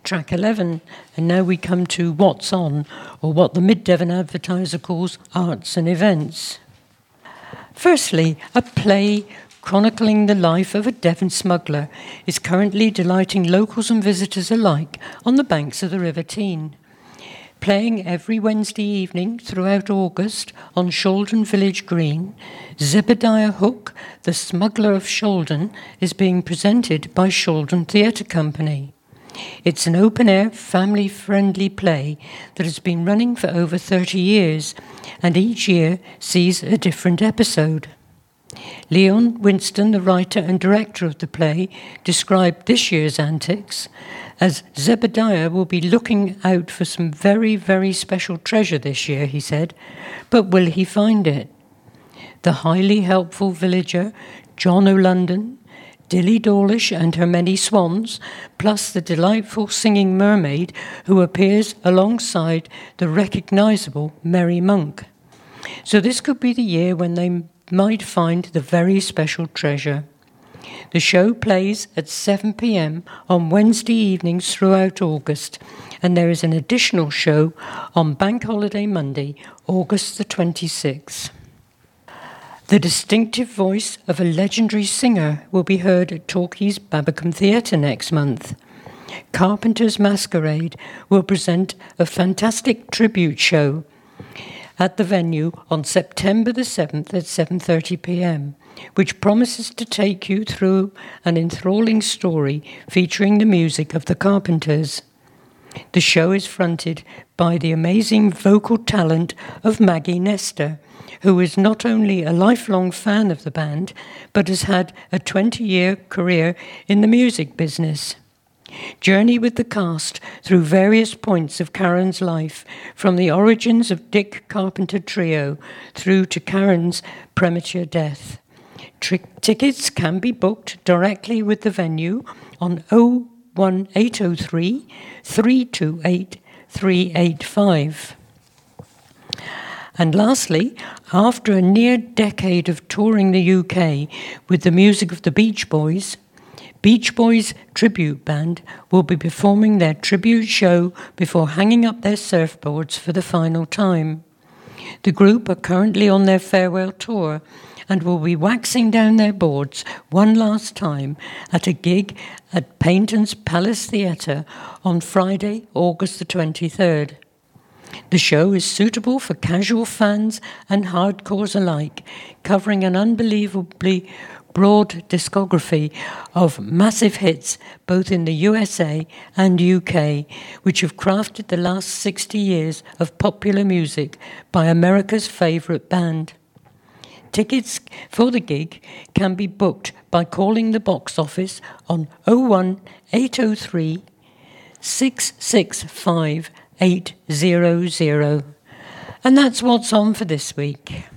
track 11, and now we come to What's On, or what the Mid-Devon Advertiser calls arts and events. Firstly, a play chronicling the life of a Devon smuggler is currently delighting locals and visitors alike on the banks of the River Teign. Playing every Wednesday evening throughout August on Shalden Village Green, Zebediah Hook, the Smuggler of Shalden, is being presented by Shalden Theatre Company. It's an open-air, family-friendly play that has been running for over 30 years, and each year sees a different episode. Leon Winston, the writer and director of the play, described this year's antics as Zebediah will be looking out for some very, very special treasure this year, he said, but will he find it? The highly helpful villager, John O'London, Dilly Dawlish and her many swans, plus the delightful singing mermaid who appears alongside the recognisable Merry Monk. So this could be the year when they might find the very special treasure. The show plays at 7 p.m. on Wednesday evenings throughout August, and there is an additional show on Bank Holiday Monday, August the 26th. The distinctive voice of a legendary singer will be heard at Torquay's Babbacombe Theatre next month. Carpenter's Masquerade will present a fantastic tribute show at the venue on September the 7th at 7:30 p.m, which promises to take you through an enthralling story featuring the music of the Carpenters. The show is fronted by the amazing vocal talent of Maggie Nestor, who is not only a lifelong fan of the band, but has had a 20-year career in the music business. Journey with the cast through various points of Karen's life, from the origins of Dick Carpenter Trio through to Karen's premature death. Tickets can be booked directly with the venue on 01803 328 385. And lastly, after a near decade of touring the UK with the music of the Beach Boys Tribute Band will be performing their tribute show before hanging up their surfboards for the final time. The group are currently on their farewell tour and will be waxing down their boards one last time at a gig at Paynton's Palace Theatre on Friday, August the 23rd. The show is suitable for casual fans and hardcores alike, covering an unbelievably broad discography of massive hits both in the USA and UK, which have crafted the last 60 years of popular music by America's favourite band. Tickets for the gig can be booked by calling the box office on 01803 665 800. And that's what's on for this week.